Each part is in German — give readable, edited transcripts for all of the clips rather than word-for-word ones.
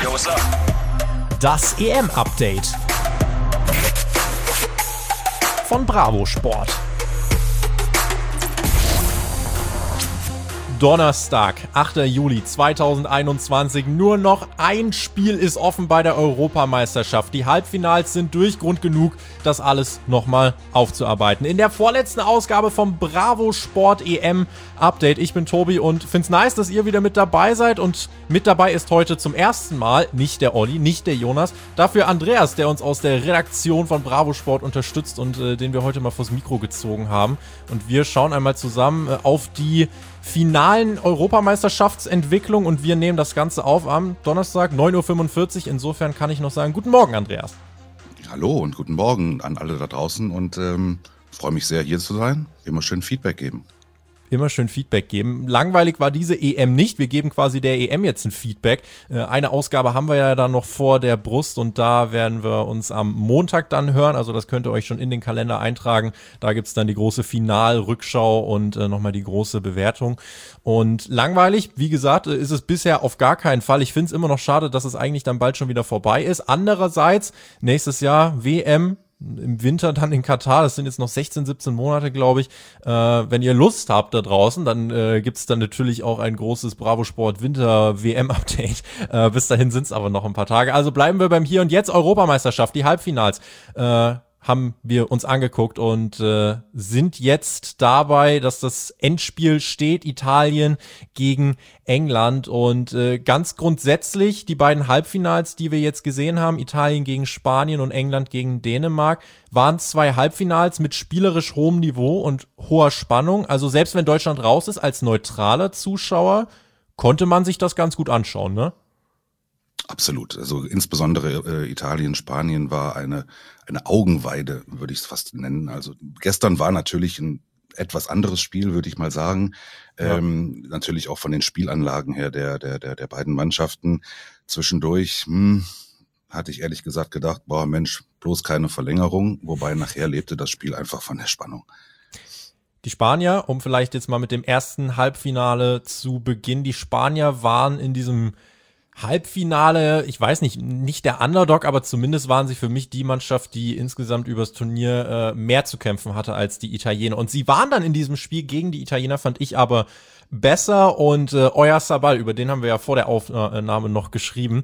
Yo, what's up? Das EM-Update von Bravo Sport. Donnerstag, 8. Juli 2021. Nur noch ein Spiel ist offen bei der Europameisterschaft. Die Halbfinals sind durch, Grund genug, das alles nochmal aufzuarbeiten. In der vorletzten Ausgabe vom Bravo Sport EM Update. Ich bin Tobi und find's nice, dass ihr wieder mit dabei seid. Und mit dabei ist heute zum ersten Mal nicht der Olli, nicht der Jonas, dafür Andreas, der uns aus der Redaktion von Bravo Sport unterstützt und den wir heute mal vors Mikro gezogen haben. Und wir schauen einmal zusammen auf die finalen Europameisterschaftsentwicklung und wir nehmen das Ganze auf am Donnerstag, 9.45 Uhr. Insofern kann ich noch sagen, guten Morgen, Andreas. Hallo und guten Morgen an alle da draußen und freue mich sehr, hier zu sein. Immer schön Feedback geben. Immer schön Feedback geben. Langweilig war diese EM nicht. Wir geben quasi der EM jetzt ein Feedback. Eine Ausgabe haben wir ja dann noch vor der Brust und da werden wir uns am Montag dann hören. Also das könnt ihr euch schon in den Kalender eintragen. Da gibt's dann die große Finalrückschau und nochmal die große Bewertung. Und langweilig, wie gesagt, ist es bisher auf gar keinen Fall. Ich finde es immer noch schade, dass es eigentlich dann bald schon wieder vorbei ist. Andererseits, nächstes Jahr WM, im Winter dann in Katar, das sind jetzt noch 16, 17 Monate, glaube ich. Wenn ihr Lust habt da draußen, dann gibt's dann natürlich auch ein großes Bravo Sport Winter WM-Update. Bis dahin sind's aber noch ein paar Tage. Also bleiben wir beim Hier und Jetzt. Europameisterschaft, die Halbfinals haben wir uns angeguckt und sind jetzt dabei, dass das Endspiel steht, Italien gegen England und ganz grundsätzlich die beiden Halbfinals, die wir jetzt gesehen haben, Italien gegen Spanien und England gegen Dänemark, waren zwei Halbfinals mit spielerisch hohem Niveau und hoher Spannung. Also selbst wenn Deutschland raus ist, als neutraler Zuschauer, konnte man sich das ganz gut anschauen, ne? Absolut. Also insbesondere Italien, Spanien war eine Augenweide, würde ich es fast nennen. Also gestern war natürlich ein etwas anderes Spiel, würde ich mal sagen. Ja. Natürlich auch von den Spielanlagen her der beiden Mannschaften. Zwischendurch hatte ich ehrlich gesagt gedacht, boah Mensch, bloß keine Verlängerung. Wobei nachher lebte das Spiel einfach von der Spannung. Die Spanier, um vielleicht jetzt mal mit dem ersten Halbfinale zu beginnen, die Spanier waren in diesem Halbfinale, ich weiß nicht der Underdog, aber zumindest waren sie für mich die Mannschaft, die insgesamt übers Turnier mehr zu kämpfen hatte als die Italiener. Und sie waren dann in diesem Spiel gegen die Italiener, fand ich aber besser. Und Oyarzabal, über den haben wir ja vor der Aufnahme noch geschrieben,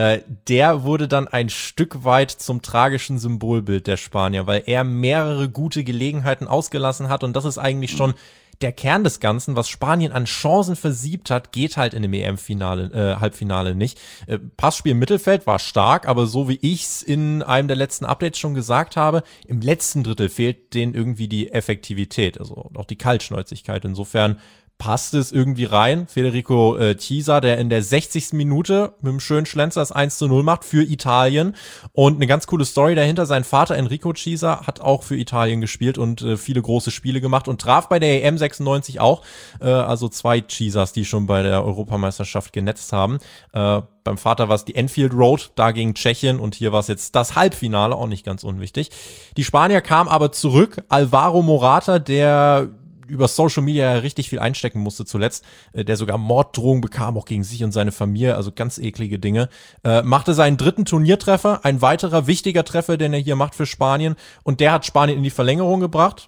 der wurde dann ein Stück weit zum tragischen Symbolbild der Spanier, weil er mehrere gute Gelegenheiten ausgelassen hat. Und das ist eigentlich schon der Kern des Ganzen, was Spanien an Chancen versiebt hat, geht halt in dem EM-Finale, Halbfinale nicht. Passspiel im Mittelfeld war stark, aber so wie ich's in einem der letzten Updates schon gesagt habe, im letzten Drittel fehlt denen irgendwie die Effektivität, also auch die Kaltschnäuzigkeit. Insofern passt es irgendwie rein. Federico Chiesa, der in der 60. Minute mit einem schönen Schlenzer das 1:0 macht für Italien. Und eine ganz coole Story dahinter. Sein Vater Enrico Chiesa hat auch für Italien gespielt und viele große Spiele gemacht und traf bei der EM 96 auch. Also zwei Chiesas, die schon bei der Europameisterschaft genetzt haben. Beim Vater war es die Enfield Road, da gegen Tschechien und hier war es jetzt das Halbfinale, auch nicht ganz unwichtig. Die Spanier kamen aber zurück. Alvaro Morata, der über Social Media richtig viel einstecken musste zuletzt, der sogar Morddrohungen bekam, auch gegen sich und seine Familie, also ganz eklige Dinge, machte seinen dritten Turniertreffer, ein weiterer wichtiger Treffer, den er hier macht für Spanien und der hat Spanien in die Verlängerung gebracht.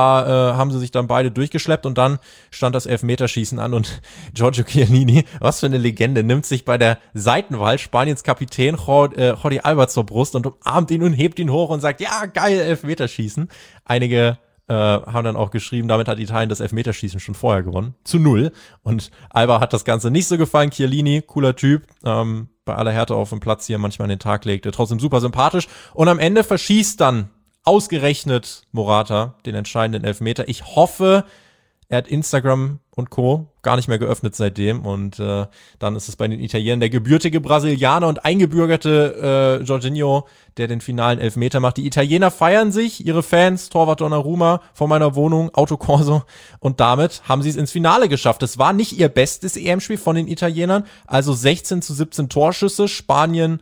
Da haben sie sich dann beide durchgeschleppt und dann stand das Elfmeterschießen an und Giorgio Chiellini, was für eine Legende, nimmt sich bei der Seitenwahl Spaniens Kapitän Jordi Alba zur Brust und umarmt ihn und hebt ihn hoch und sagt, ja, geil, Elfmeterschießen. Einige haben dann auch geschrieben, damit hat Italien das Elfmeterschießen schon vorher gewonnen. 0. Und Alba hat das Ganze nicht so gefallen. Chiellini, cooler Typ, bei aller Härte auf dem Platz hier manchmal an den Tag legte. Trotzdem super sympathisch. Und am Ende verschießt dann ausgerechnet Morata den entscheidenden Elfmeter. Ich hoffe, er hat Instagram und Co. gar nicht mehr geöffnet seitdem und dann ist es bei den Italienern der gebürtige Brasilianer und eingebürgerte Jorginho, der den finalen Elfmeter macht. Die Italiener feiern sich, ihre Fans, Torwart Donnarumma vor meiner Wohnung, Autokorso und damit haben sie es ins Finale geschafft. Es war nicht ihr bestes EM-Spiel von den Italienern, also 16:17 Torschüsse, Spanien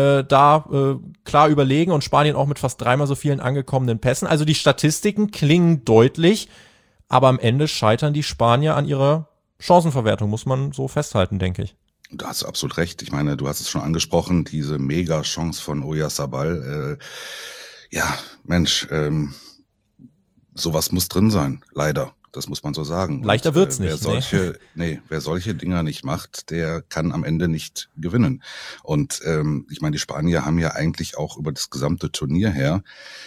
klar überlegen und Spanien auch mit fast 3-mal so vielen angekommenen Pässen. Also die Statistiken klingen deutlich, aber am Ende scheitern die Spanier an ihrer Chancenverwertung, muss man so festhalten, denke ich. Da hast du absolut recht. Ich meine, du hast es schon angesprochen, diese Mega-Chance von Oyarzabal. Ja, Mensch, sowas muss drin sein, leider. Das muss man so sagen. Leichter wird's nicht. Wer solche Dinger nicht macht, der kann am Ende nicht gewinnen. Und ich meine, die Spanier haben ja eigentlich auch über das gesamte Turnier her,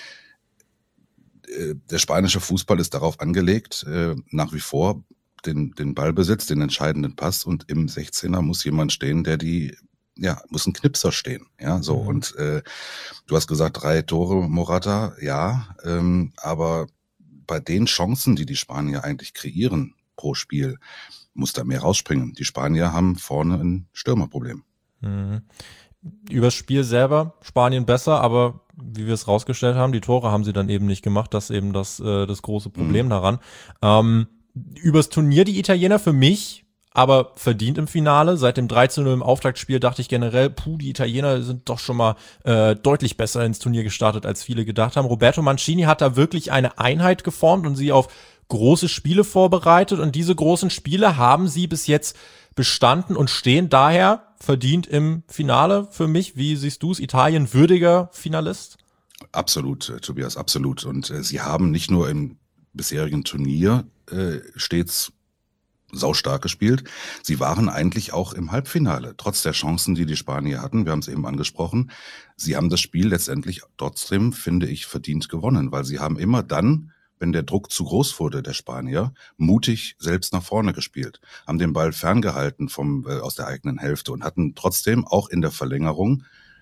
der spanische Fußball ist darauf angelegt, nach wie vor den Ballbesitz, den entscheidenden Pass, und im 16er muss jemand stehen, muss ein Knipser stehen. Ja, so. Mhm. Und du hast gesagt, 3 Tore Morata, ja, aber bei den Chancen, die Spanier eigentlich kreieren pro Spiel, muss da mehr rausspringen. Die Spanier haben vorne ein Stürmerproblem. Mhm. Übers Spiel selber Spanien besser, aber wie wir es rausgestellt haben, die Tore haben sie dann eben nicht gemacht. Das ist eben das große Problem daran. Übers Turnier die Italiener für mich, aber verdient im Finale. Seit dem 3:0 im Auftaktspiel dachte ich generell, die Italiener sind doch schon mal deutlich besser ins Turnier gestartet, als viele gedacht haben. Roberto Mancini hat da wirklich eine Einheit geformt und sie auf große Spiele vorbereitet. Und diese großen Spiele haben sie bis jetzt bestanden und stehen daher verdient im Finale für mich. Wie siehst du es? Italien würdiger Finalist? Absolut, Tobias, absolut. Und sie haben nicht nur im bisherigen Turnier stets saustark gespielt. Sie waren eigentlich auch im Halbfinale, trotz der Chancen, die Spanier hatten. Wir haben es eben angesprochen. Sie haben das Spiel letztendlich trotzdem, finde ich, verdient gewonnen, weil sie haben immer dann, wenn der Druck zu groß wurde, der Spanier, mutig selbst nach vorne gespielt, haben den Ball ferngehalten aus der eigenen Hälfte und hatten trotzdem auch in der Verlängerung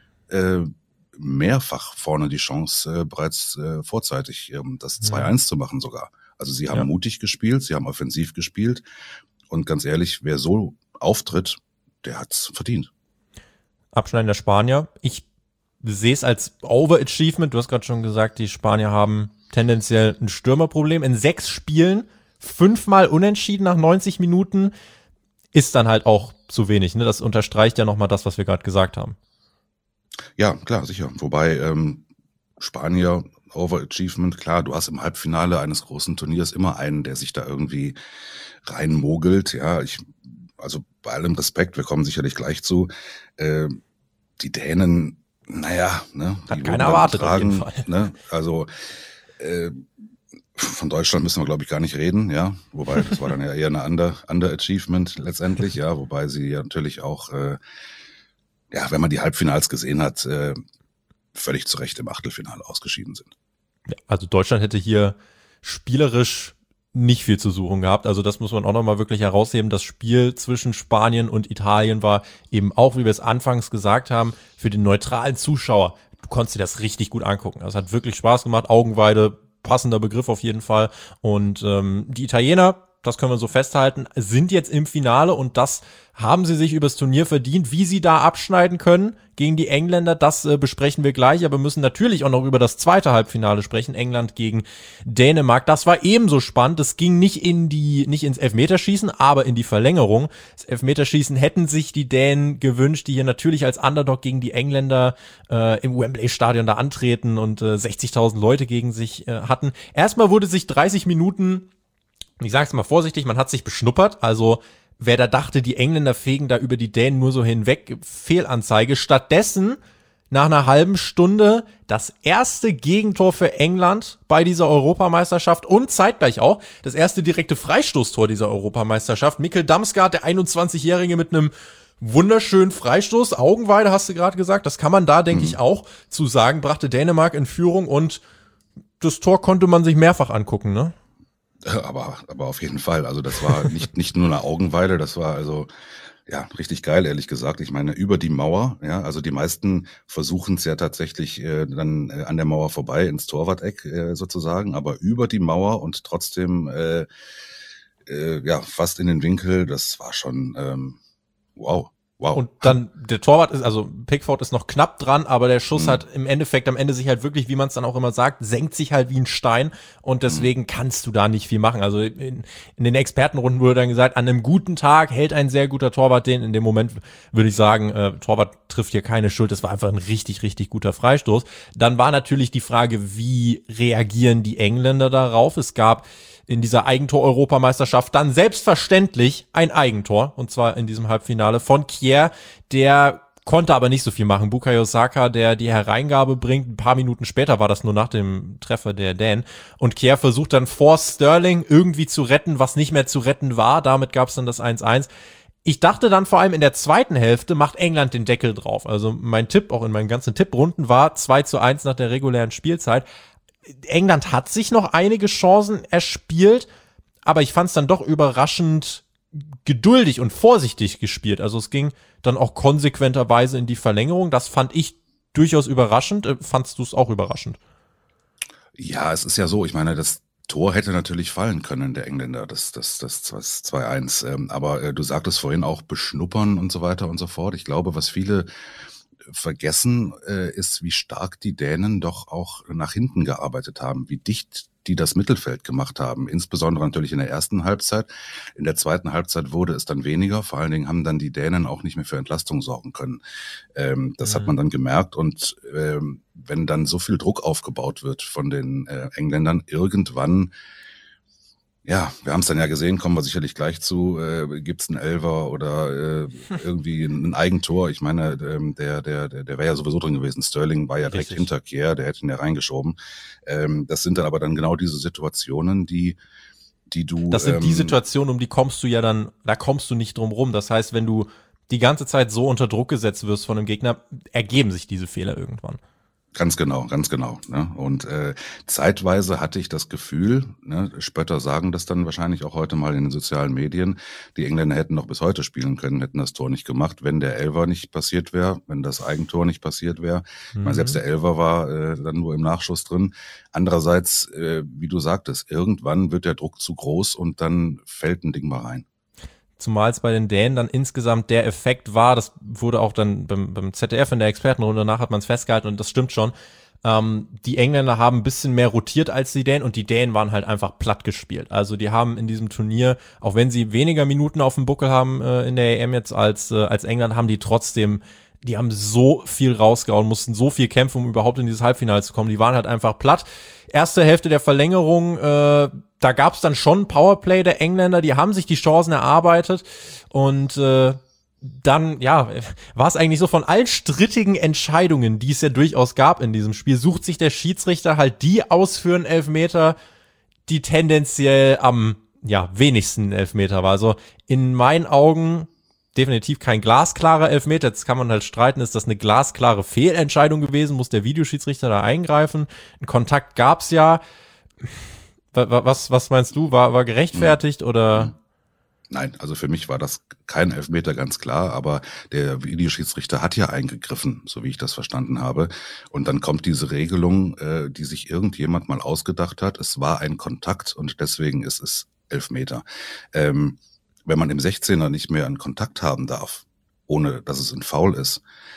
mehrfach vorne die Chance, bereits vorzeitig das 2:1 zu machen sogar. Also sie haben mutig gespielt, sie haben offensiv gespielt und ganz ehrlich, wer so auftritt, der hat's verdient. Abschneiden der Spanier. Ich sehe es als Overachievement. Du hast gerade schon gesagt, die Spanier haben tendenziell ein Stürmerproblem. In 6 Spielen 5-mal unentschieden nach 90 Minuten ist dann halt auch zu wenig. Ne? Das unterstreicht ja nochmal das, was wir gerade gesagt haben. Ja, klar, sicher. Wobei Spanier, Overachievement, klar, du hast im Halbfinale eines großen Turniers immer einen, der sich da irgendwie reinmogelt. Ja, also bei allem Respekt, wir kommen sicherlich gleich zu. Die Dänen, naja, ne, hat keiner erwartet auf jeden Fall. Ne? Also von Deutschland müssen wir, glaube ich, gar nicht reden, ja. Wobei, das war dann ja eher eine Underachievement letztendlich, ja, wobei sie ja natürlich auch, wenn man die Halbfinals gesehen hat, völlig zu Recht im Achtelfinale ausgeschieden sind. Ja, also Deutschland hätte hier spielerisch nicht viel zu suchen gehabt. Also das muss man auch nochmal wirklich herausheben. Das Spiel zwischen Spanien und Italien war eben auch, wie wir es anfangs gesagt haben, für den neutralen Zuschauer. Du konntest dir das richtig gut angucken. Das hat wirklich Spaß gemacht. Augenweide, passender Begriff auf jeden Fall. Und die Italiener, das können wir so festhalten, sind jetzt im Finale und das haben sie sich übers Turnier verdient. Wie sie da abschneiden können gegen die Engländer, das besprechen wir gleich, aber müssen natürlich auch noch über das zweite Halbfinale sprechen, England gegen Dänemark. Das war ebenso spannend, es ging nicht ins Elfmeterschießen, aber in die Verlängerung. Das Elfmeterschießen hätten sich die Dänen gewünscht, die hier natürlich als Underdog gegen die Engländer im Wembley-Stadion da antreten und 60.000 Leute gegen sich hatten. Erstmal wurde sich 30 Minuten, ich sage es mal vorsichtig, man hat sich beschnuppert, also wer da dachte, die Engländer fegen da über die Dänen nur so hinweg, Fehlanzeige. Stattdessen nach einer halben Stunde das erste Gegentor für England bei dieser Europameisterschaft und zeitgleich auch das erste direkte Freistoßtor dieser Europameisterschaft. Mikkel Damsgaard, der 21-Jährige mit einem wunderschönen Freistoß, Augenweide hast du gerade gesagt, das kann man da, denke ich, auch zu sagen, brachte Dänemark in Führung und das Tor konnte man sich mehrfach angucken, ne? Aber auf jeden Fall. Also das war nicht nur eine Augenweide, das war also richtig geil, ehrlich gesagt. Ich meine, über die Mauer, ja, also die meisten versuchen es ja tatsächlich dann an der Mauer vorbei ins Torwart-Eck sozusagen, aber über die Mauer und trotzdem fast in den Winkel, das war schon wow. Und dann der Torwart ist, also Pickford ist noch knapp dran, aber der Schuss hat im Endeffekt am Ende sich halt wirklich, wie man es dann auch immer sagt, senkt sich halt wie ein Stein und deswegen kannst du da nicht viel machen. Also in den Expertenrunden wurde dann gesagt, an einem guten Tag hält ein sehr guter Torwart den. In dem Moment würde ich sagen, Torwart trifft hier keine Schuld. Das war einfach ein richtig, richtig guter Freistoß. Dann war natürlich die Frage, wie reagieren die Engländer darauf? Es gab in dieser Eigentor-Europameisterschaft dann selbstverständlich ein Eigentor, und zwar in diesem Halbfinale von Kjær, der konnte aber nicht so viel machen. Bukayo Saka, der die Hereingabe bringt, ein paar Minuten später war das nur nach dem Treffer der Dänen, und Kjær versucht dann vor Sterling irgendwie zu retten, was nicht mehr zu retten war, damit gab es dann das 1-1. Ich dachte dann vor allem in der zweiten Hälfte macht England den Deckel drauf. Also mein Tipp, auch in meinen ganzen Tipprunden, war 2-1 nach der regulären Spielzeit. England hat sich noch einige Chancen erspielt, aber ich fand es dann doch überraschend geduldig und vorsichtig gespielt. Also es ging dann auch konsequenterweise in die Verlängerung. Das fand ich durchaus überraschend. Fandst du es auch überraschend? Ja, es ist ja so, ich meine, das Tor hätte natürlich fallen können, der Engländer, das 2-1. Aber du sagtest vorhin auch beschnuppern und so weiter und so fort. Ich glaube, was viele vergessen, ist, wie stark die Dänen doch auch nach hinten gearbeitet haben, wie dicht die das Mittelfeld gemacht haben, insbesondere natürlich in der ersten Halbzeit. In der zweiten Halbzeit wurde es dann weniger, vor allen Dingen haben dann die Dänen auch nicht mehr für Entlastung sorgen können. Das hat man dann gemerkt, und wenn dann so viel Druck aufgebaut wird von den Engländern, irgendwann, ja, wir haben es dann ja gesehen, kommen wir sicherlich gleich zu, gibt's einen Elfer oder irgendwie ein Eigentor. Ich meine, der wäre ja sowieso drin gewesen. Sterling war ja direkt hinter Kjær, der hätte ihn ja reingeschoben. Das sind dann aber dann genau diese Situationen, die du... Das sind die Situationen, um die kommst du ja dann, da kommst du nicht drum rum. Das heißt, wenn du die ganze Zeit so unter Druck gesetzt wirst von einem Gegner, ergeben sich diese Fehler irgendwann. Ganz genau. Ne? Und zeitweise hatte ich das Gefühl, ne, Spötter sagen das dann wahrscheinlich auch heute mal in den sozialen Medien, die Engländer hätten noch bis heute spielen können, hätten das Tor nicht gemacht, wenn der Elfer nicht passiert wäre, wenn das Eigentor nicht passiert wäre. Ich meine, selbst der Elfer war dann nur im Nachschuss drin. Andererseits, wie du sagtest, irgendwann wird der Druck zu groß und dann fällt ein Ding mal rein. Zumal es bei den Dänen dann insgesamt der Effekt war, das wurde auch dann beim ZDF in der Expertenrunde, danach hat man es festgehalten und das stimmt schon, die Engländer haben ein bisschen mehr rotiert als die Dänen und die Dänen waren halt einfach platt gespielt. Also die haben in diesem Turnier, auch wenn sie weniger Minuten auf dem Buckel haben in der EM jetzt als England, haben die trotzdem, die haben so viel rausgehauen, mussten so viel kämpfen, um überhaupt in dieses Halbfinale zu kommen. Die waren halt einfach platt. Erste Hälfte der Verlängerung, da gab es dann schon Powerplay der Engländer, die haben sich die Chancen erarbeitet und dann, ja, war es eigentlich so, von allen strittigen Entscheidungen, die es ja durchaus gab in diesem Spiel, sucht sich der Schiedsrichter halt die aus für einen Elfmeter, die tendenziell am wenigsten Elfmeter war. Also in meinen Augen definitiv kein glasklarer Elfmeter. Jetzt kann man halt streiten, ist das eine glasklare Fehlentscheidung gewesen? Muss der Videoschiedsrichter da eingreifen? Einen Kontakt gab's ja. Was meinst du? War gerechtfertigt oder? Nein, also für mich war das kein Elfmeter, ganz klar, aber der Videoschiedsrichter hat ja eingegriffen, so wie ich das verstanden habe. Und dann kommt diese Regelung, die sich irgendjemand mal ausgedacht hat. Es war ein Kontakt und deswegen ist es Elfmeter. Wenn man im 16er nicht mehr einen Kontakt haben darf, ohne dass es ein Foul ist,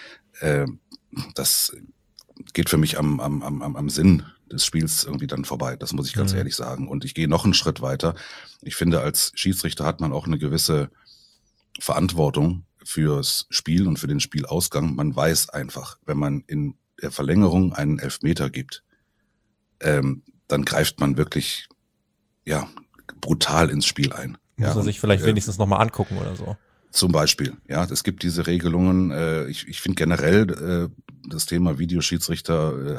das geht für mich am Sinn des Spiels irgendwie dann vorbei. Das muss ich ganz ehrlich sagen. Und ich gehe noch einen Schritt weiter. Ich finde, als Schiedsrichter hat man auch eine gewisse Verantwortung fürs Spiel und für den Spielausgang. Man weiß einfach, wenn man in der Verlängerung einen Elfmeter gibt, dann greift man wirklich, brutal ins Spiel ein. Muss er sich vielleicht wenigstens nochmal angucken oder so. Zum Beispiel, ja, es gibt diese Regelungen. Ich finde generell das Thema Videoschiedsrichter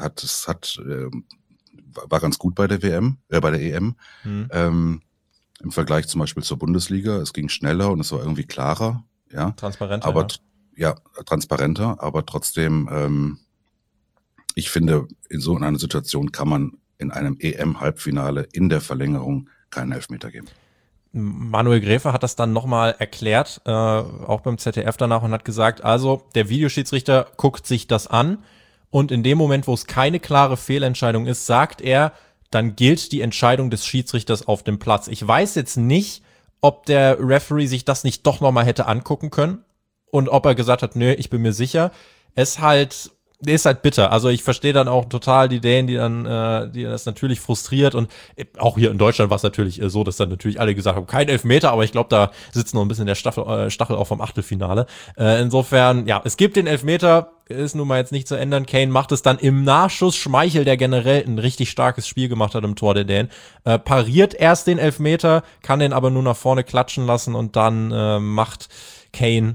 war ganz gut bei der bei der EM. Im Vergleich zum Beispiel zur Bundesliga. Es ging schneller und es war irgendwie klarer, ja. Transparenter. Aber transparenter, aber trotzdem, ich finde, in so einer Situation kann man in einem EM-Halbfinale in der Verlängerung keinen Elfmeter geben. Manuel Gräfe hat das dann nochmal erklärt, auch beim ZDF danach, und hat gesagt, also der Videoschiedsrichter guckt sich das an und in dem Moment, wo es keine klare Fehlentscheidung ist, sagt er, dann gilt die Entscheidung des Schiedsrichters auf dem Platz. Ich weiß jetzt nicht, ob der Referee sich das nicht doch nochmal hätte angucken können und ob er gesagt hat, nö, ich bin mir sicher. ist halt bitter. Also ich verstehe dann auch total die Dänen, die das natürlich frustriert, und auch hier in Deutschland war es natürlich so, dass dann natürlich alle gesagt haben, kein Elfmeter, aber ich glaube, da sitzt noch ein bisschen der Stachel auch vom Achtelfinale. Insofern, ja, es gibt den Elfmeter, ist nun mal jetzt nicht zu ändern. Kane macht es dann im Nachschuss. Schmeichel, der generell ein richtig starkes Spiel gemacht hat im Tor der Dänen, pariert erst den Elfmeter, kann den aber nur nach vorne klatschen lassen, und dann macht Kane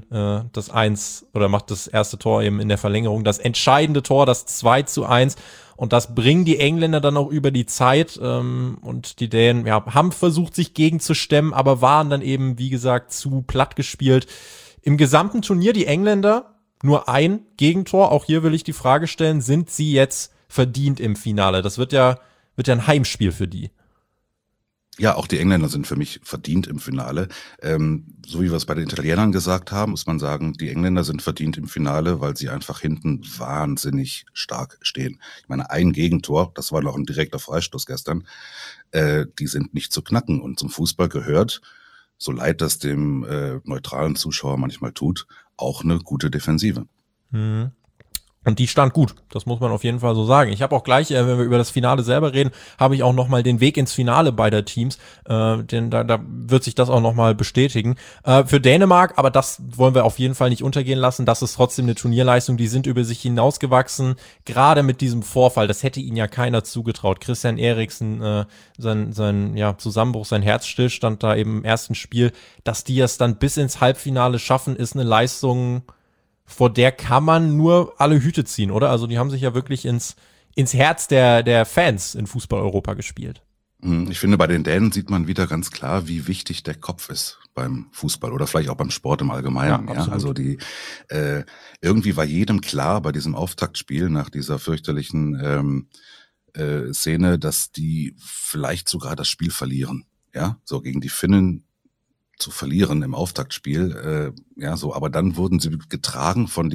macht das erste Tor eben in der Verlängerung, das entscheidende Tor, das 2:1, und das bringen die Engländer dann auch über die Zeit, und die Dänen haben versucht, sich gegenzustemmen, aber waren dann eben, wie gesagt, zu platt gespielt. Im gesamten Turnier die Engländer nur ein Gegentor. Auch hier will ich die Frage stellen, sind sie jetzt verdient im Finale? Das wird ja ein Heimspiel für die. Ja, auch die Engländer sind für mich verdient im Finale. So wie wir es bei den Italienern gesagt haben, muss man sagen, die Engländer sind verdient im Finale, weil sie einfach hinten wahnsinnig stark stehen. Ich meine, ein Gegentor, das war noch ein direkter Freistoß gestern, die sind nicht zu knacken. Und zum Fußball gehört, so leid das dem neutralen Zuschauer manchmal tut, auch eine gute Defensive. Mhm. Und die stand gut, das muss man auf jeden Fall so sagen. Ich habe auch gleich, wenn wir über das Finale selber reden, habe ich auch nochmal den Weg ins Finale beider Teams, denn da wird sich das auch nochmal bestätigen. Für Dänemark, aber das wollen wir auf jeden Fall nicht untergehen lassen, das ist trotzdem eine Turnierleistung, die sind über sich hinausgewachsen, gerade mit diesem Vorfall, das hätte ihnen ja keiner zugetraut. Christian Eriksen, sein Zusammenbruch, sein Herzstillstand da eben im ersten Spiel, dass die es dann bis ins Halbfinale schaffen, ist eine Leistung, vor der kann man nur alle Hüte ziehen, oder? Also die haben sich ja wirklich ins Herz der Fans in Fußball-Europa gespielt. Ich finde, bei den Dänen sieht man wieder ganz klar, wie wichtig der Kopf ist beim Fußball oder vielleicht auch beim Sport im Allgemeinen. Ja, also irgendwie war jedem klar bei diesem Auftaktspiel nach dieser fürchterlichen Szene, dass die vielleicht sogar das Spiel verlieren. Ja, so gegen die Finnen zu verlieren im Auftaktspiel, aber dann wurden sie getragen von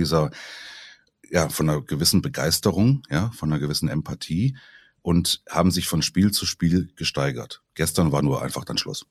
von einer gewissen Begeisterung, von einer gewissen Empathie und haben sich von Spiel zu Spiel gesteigert. Gestern war nur einfach dann Schluss.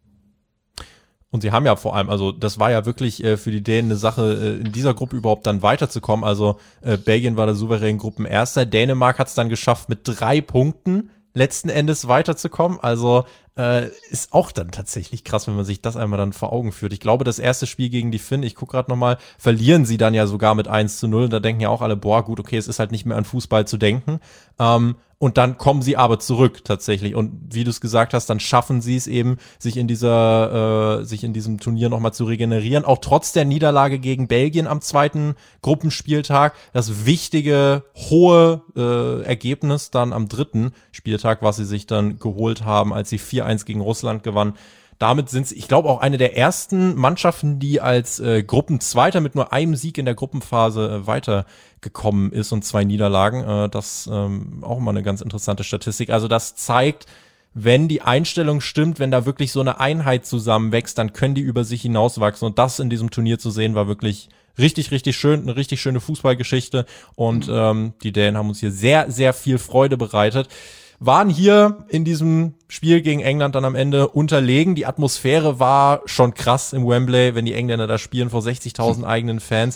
Und sie haben ja vor allem, also das war ja wirklich für die Dänen eine Sache, in dieser Gruppe überhaupt dann weiterzukommen. Also Belgien war der souveräne Gruppenerster, Dänemark hat es dann geschafft, mit 3 Punkten letzten Endes weiterzukommen. Also ist auch dann tatsächlich krass, wenn man sich das einmal dann vor Augen führt. Ich glaube, das erste Spiel gegen die Finnen, ich gucke gerade nochmal, verlieren sie dann ja sogar mit 1:0. Da denken ja auch alle, boah, gut, okay, es ist halt nicht mehr an Fußball zu denken. Und dann kommen sie aber zurück tatsächlich. Und wie du es gesagt hast, dann schaffen sie es eben, sich in diesem Turnier nochmal zu regenerieren. Auch trotz der Niederlage gegen Belgien am zweiten Gruppenspieltag. Das wichtige, hohe Ergebnis dann am dritten Spieltag, was sie sich dann geholt haben, als sie 4:1 gegen Russland gewannen. Damit sind sie, ich glaube, auch eine der ersten Mannschaften, die als Gruppenzweiter mit nur einem Sieg in der Gruppenphase weitergekommen ist und 2 Niederlagen. Das auch mal eine ganz interessante Statistik. Also das zeigt, wenn die Einstellung stimmt, wenn da wirklich so eine Einheit zusammenwächst, dann können die über sich hinauswachsen. Und das in diesem Turnier zu sehen, war wirklich richtig, richtig schön, eine richtig schöne Fußballgeschichte. Und die Dänen haben uns hier sehr, sehr viel Freude bereitet. Waren hier in diesem Spiel gegen England dann am Ende unterlegen. Die Atmosphäre war schon krass im Wembley, wenn die Engländer da spielen vor 60.000 eigenen Fans.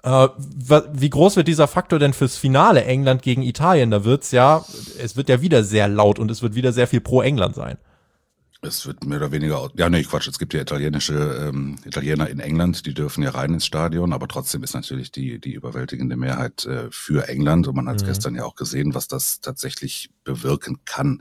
Wie groß wird dieser Faktor denn fürs Finale England gegen Italien? Es wird ja wieder sehr laut und es wird wieder sehr viel pro England sein. Es wird mehr oder weniger, es gibt ja Italiener in England, die dürfen ja rein ins Stadion, aber trotzdem ist natürlich die überwältigende Mehrheit für England und man hat gestern ja auch gesehen, was das tatsächlich bewirken kann.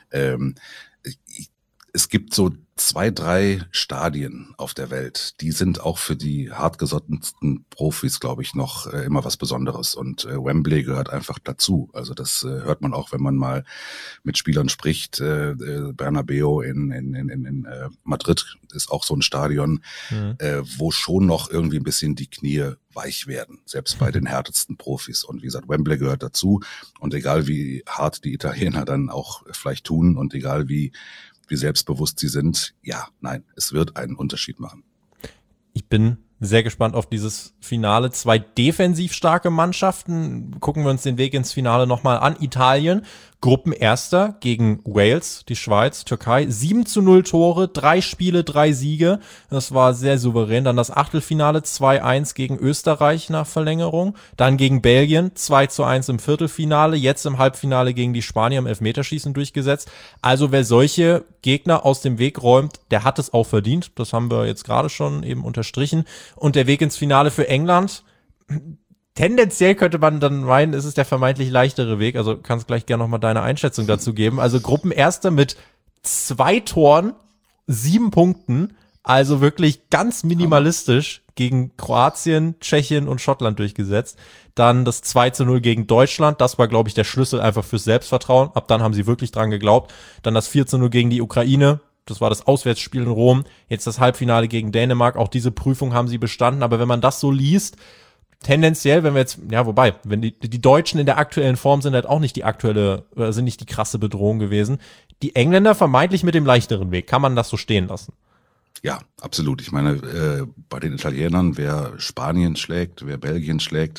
Es gibt so 2, 3 Stadien auf der Welt, die sind auch für die hartgesottensten Profis, glaube ich, noch immer was Besonderes. Und Wembley gehört einfach dazu. Also das hört man auch, wenn man mal mit Spielern spricht. Bernabeu in Madrid ist auch so ein Stadion, wo schon noch irgendwie ein bisschen die Knie weich werden, selbst bei den härtesten Profis. Und wie gesagt, Wembley gehört dazu. Und egal wie hart die Italiener dann auch vielleicht tun und egal wie selbstbewusst sie sind, es wird einen Unterschied machen. Ich bin Sehr gespannt auf dieses Finale. 2 defensiv starke Mannschaften. Gucken wir uns den Weg ins Finale nochmal an. Italien, Gruppenerster gegen Wales, die Schweiz, Türkei. 7:0 Tore, 3 Spiele, 3 Siege. Das war sehr souverän. Dann das Achtelfinale 2:1 gegen Österreich nach Verlängerung. Dann gegen Belgien 2:1 im Viertelfinale. Jetzt im Halbfinale gegen die Spanier im Elfmeterschießen durchgesetzt. Also wer solche Gegner aus dem Weg räumt, der hat es auch verdient. Das haben wir jetzt gerade schon eben unterstrichen. Und der Weg ins Finale für England, tendenziell könnte man dann meinen, ist es der vermeintlich leichtere Weg. Also kannst gleich gerne nochmal deine Einschätzung dazu geben. Also Gruppenerster mit 2 Toren, 7 Punkten. Also wirklich ganz minimalistisch gegen Kroatien, Tschechien und Schottland durchgesetzt. Dann das 2:0 gegen Deutschland. Das war, glaube ich, der Schlüssel einfach fürs Selbstvertrauen. Ab dann haben sie wirklich dran geglaubt. Dann das 4:0 gegen die Ukraine. Das war das Auswärtsspiel in Rom. Jetzt das Halbfinale gegen Dänemark. Auch diese Prüfung haben sie bestanden. Aber wenn man das so liest, tendenziell, wenn wir jetzt, ja, wobei, wenn die Deutschen in der aktuellen Form sind halt auch nicht sind nicht die krasse Bedrohung gewesen. Die Engländer vermeintlich mit dem leichteren Weg. Kann man das so stehen lassen? Ja, absolut. Ich meine, bei den Italienern, wer Spanien schlägt, wer Belgien schlägt,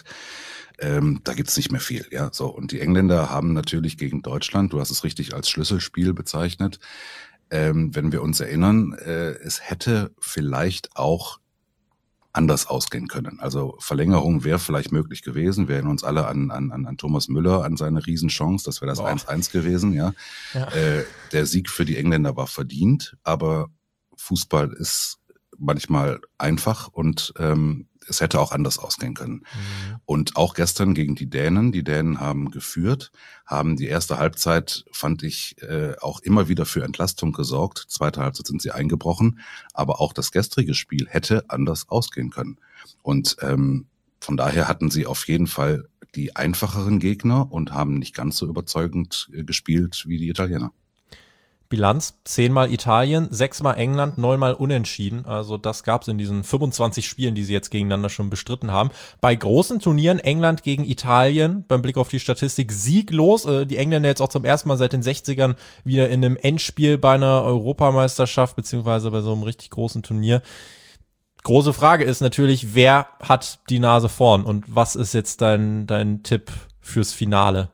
da gibt's nicht mehr viel, ja. So. Und die Engländer haben natürlich gegen Deutschland, du hast es richtig als Schlüsselspiel bezeichnet, wenn wir uns erinnern, es hätte vielleicht auch anders ausgehen können. Also Verlängerung wäre vielleicht möglich gewesen. Wir erinnern uns alle an Thomas Müller, an seine Riesenchance. Das wäre das 1:1 gewesen. Ja. Der Sieg für die Engländer war verdient, aber Fußball ist manchmal einfach und es hätte auch anders ausgehen können. Mhm. Und auch gestern gegen die Dänen haben geführt, haben die erste Halbzeit, fand ich, auch immer wieder für Entlastung gesorgt. Zweite Halbzeit sind sie eingebrochen, aber auch das gestrige Spiel hätte anders ausgehen können. Und von daher hatten sie auf jeden Fall die einfacheren Gegner und haben nicht ganz so überzeugend gespielt wie die Italiener. Bilanz, 10-mal Italien, 6-mal England, 9-mal Unentschieden. Also das gab es in diesen 25 Spielen, die sie jetzt gegeneinander schon bestritten haben. Bei großen Turnieren England gegen Italien, beim Blick auf die Statistik, sieglos. Die Engländer jetzt auch zum ersten Mal seit den 60ern wieder in einem Endspiel bei einer Europameisterschaft, beziehungsweise bei so einem richtig großen Turnier. Große Frage ist natürlich, wer hat die Nase vorn und was ist jetzt dein Tipp fürs Finale?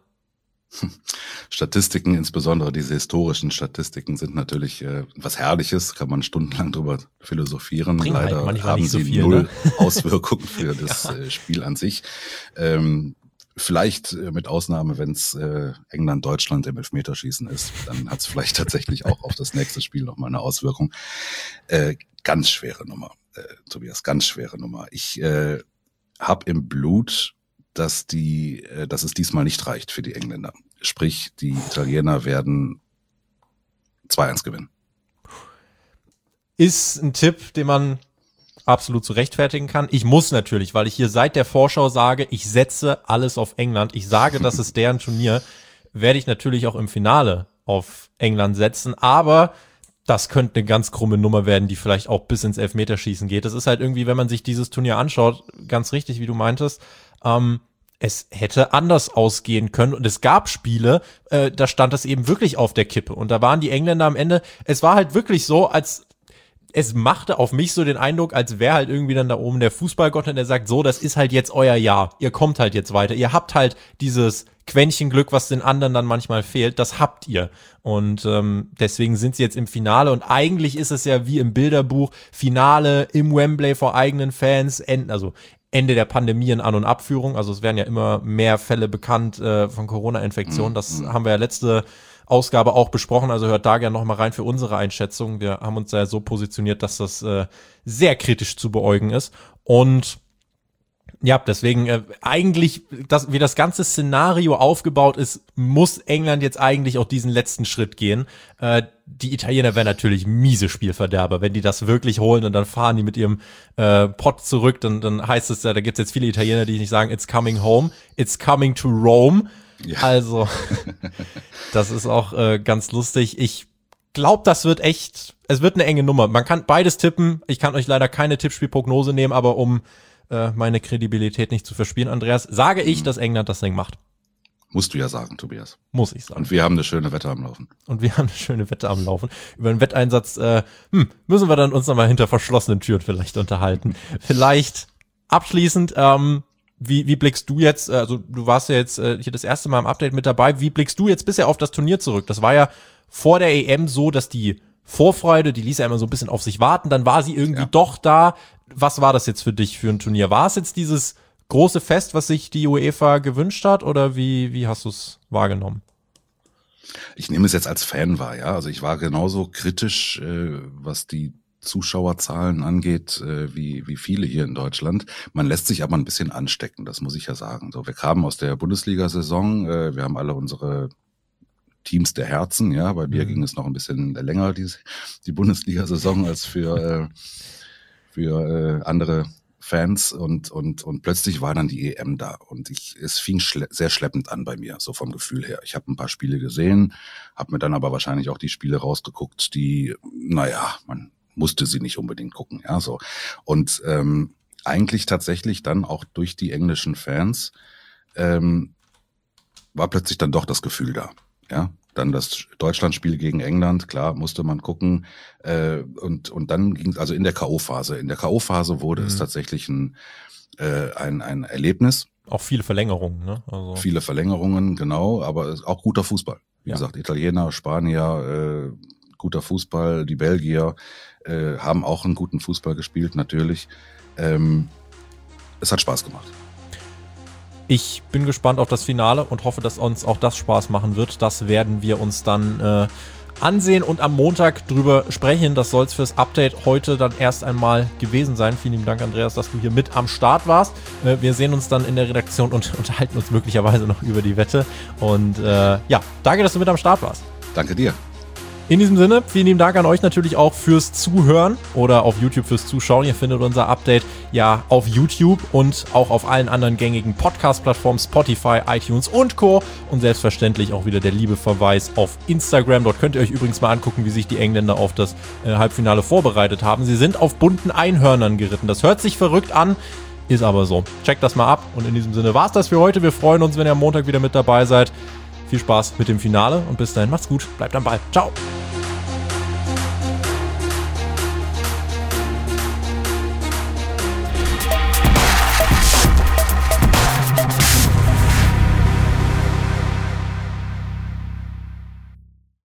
Statistiken, insbesondere diese historischen Statistiken, sind natürlich was Herrliches, kann man stundenlang drüber philosophieren. Bringen Leider halt haben so sie viel, null ne? Auswirkungen für das Spiel an sich. Vielleicht mit Ausnahme, wenn es England-Deutschland im Elfmeterschießen ist, dann hat es vielleicht tatsächlich auch auf das nächste Spiel nochmal eine Auswirkung. Ganz schwere Nummer, Tobias, ganz schwere Nummer. Ich habe im Blut, dass es diesmal nicht reicht für die Engländer. Sprich, die Italiener werden 2:1 gewinnen. Ist ein Tipp, den man absolut zu rechtfertigen kann. Ich muss natürlich, weil ich hier seit der Vorschau sage, ich setze alles auf England. Ich sage, das ist deren Turnier, werde ich natürlich auch im Finale auf England setzen. Aber das könnte eine ganz krumme Nummer werden, die vielleicht auch bis ins Elfmeterschießen geht. Das ist halt irgendwie, wenn man sich dieses Turnier anschaut, ganz richtig, wie du meintest, es hätte anders ausgehen können und es gab Spiele, da stand das eben wirklich auf der Kippe und da waren die Engländer am Ende, es war halt wirklich so, es machte auf mich so den Eindruck, als wäre halt irgendwie dann da oben der Fußballgott und der sagt, so, das ist halt jetzt euer Jahr, ihr kommt halt jetzt weiter, ihr habt halt dieses Quäntchen Glück, was den anderen dann manchmal fehlt, das habt ihr. Und deswegen sind sie jetzt im Finale und eigentlich ist es ja wie im Bilderbuch, Finale im Wembley vor eigenen Fans, Ende der Pandemie in An- und Abführung, also es werden ja immer mehr Fälle bekannt von Corona-Infektionen, das haben wir ja letzte Ausgabe auch besprochen, also hört da gerne nochmal rein für unsere Einschätzung. Wir haben uns ja so positioniert, dass das sehr kritisch zu beäugen ist und ja, deswegen eigentlich, wie das ganze Szenario aufgebaut ist, muss England jetzt eigentlich auch diesen letzten Schritt gehen. Die Italiener wären natürlich miese Spielverderber, wenn die das wirklich holen und dann fahren die mit ihrem Pott zurück, dann heißt es ja, da gibt es jetzt viele Italiener, die nicht sagen, it's coming home, it's coming to Rome. Ja. Also, das ist auch ganz lustig. Ich glaube, es wird eine enge Nummer. Man kann beides tippen. Ich kann euch leider keine Tippspielprognose nehmen, aber um meine Kredibilität nicht zu verspielen, Andreas, sage ich, dass England das Ding macht. Musst du ja sagen, Tobias. Muss ich sagen. Und wir haben eine schöne Wette am Laufen. Über einen Wetteinsatz müssen wir dann uns nochmal hinter verschlossenen Türen vielleicht unterhalten. Vielleicht abschließend, wie blickst du jetzt, also du warst ja jetzt hier das erste Mal im Update mit dabei, wie blickst du jetzt bisher auf das Turnier zurück? Das war ja vor der EM so, dass die Vorfreude, die ließ ja immer so ein bisschen auf sich warten, dann war sie irgendwie doch da. Was war das jetzt für dich für ein Turnier? War es jetzt dieses große Fest, was sich die UEFA gewünscht hat, oder wie hast du es wahrgenommen? Ich nehme es jetzt als Fan wahr, ja. Also ich war genauso kritisch, was die Zuschauerzahlen angeht, wie viele hier in Deutschland. Man lässt sich aber ein bisschen anstecken, das muss ich ja sagen. So, wir kamen aus der Bundesliga-Saison, wir haben alle unsere Teams der Herzen, ja. Bei mir ging es noch ein bisschen länger, die Bundesliga-Saison, als für andere Fans und plötzlich war dann die EM da und es fing sehr schleppend an bei mir, so vom Gefühl her. Ich habe ein paar Spiele gesehen, habe mir dann aber wahrscheinlich auch die Spiele rausgeguckt, die, man musste sie nicht unbedingt gucken, ja, so. Und eigentlich tatsächlich dann auch durch die englischen Fans war plötzlich dann doch das Gefühl da, ja. Dann das Deutschlandspiel gegen England, klar, musste man gucken. Und dann ging es also in der K.O.-Phase. In der K.O.-Phase wurde es tatsächlich ein Erlebnis. Auch viele Verlängerungen, ne? Also. Viele Verlängerungen, genau, aber auch guter Fußball. Wie gesagt, Italiener, Spanier, guter Fußball. Die Belgier haben auch einen guten Fußball gespielt, natürlich. Es hat Spaß gemacht. Ich bin gespannt auf das Finale und hoffe, dass uns auch das Spaß machen wird. Das werden wir uns dann ansehen und am Montag drüber sprechen. Das soll es fürs Update heute dann erst einmal gewesen sein. Vielen lieben Dank, Andreas, dass du hier mit am Start warst. Wir sehen uns dann in der Redaktion und unterhalten uns möglicherweise noch über die Wette. Und danke, dass du mit am Start warst. Danke dir. In diesem Sinne, vielen lieben Dank an euch natürlich auch fürs Zuhören oder auf YouTube fürs Zuschauen. Ihr findet unser Update ja auf YouTube und auch auf allen anderen gängigen Podcast-Plattformen, Spotify, iTunes und Co. Und selbstverständlich auch wieder der liebe Verweis auf Instagram. Dort könnt ihr euch übrigens mal angucken, wie sich die Engländer auf das Halbfinale vorbereitet haben. Sie sind auf bunten Einhörnern geritten. Das hört sich verrückt an, ist aber so. Checkt das mal ab und in diesem Sinne war's das für heute. Wir freuen uns, wenn ihr am Montag wieder mit dabei seid. Viel Spaß mit dem Finale und bis dahin macht's gut, bleibt am Ball. Ciao!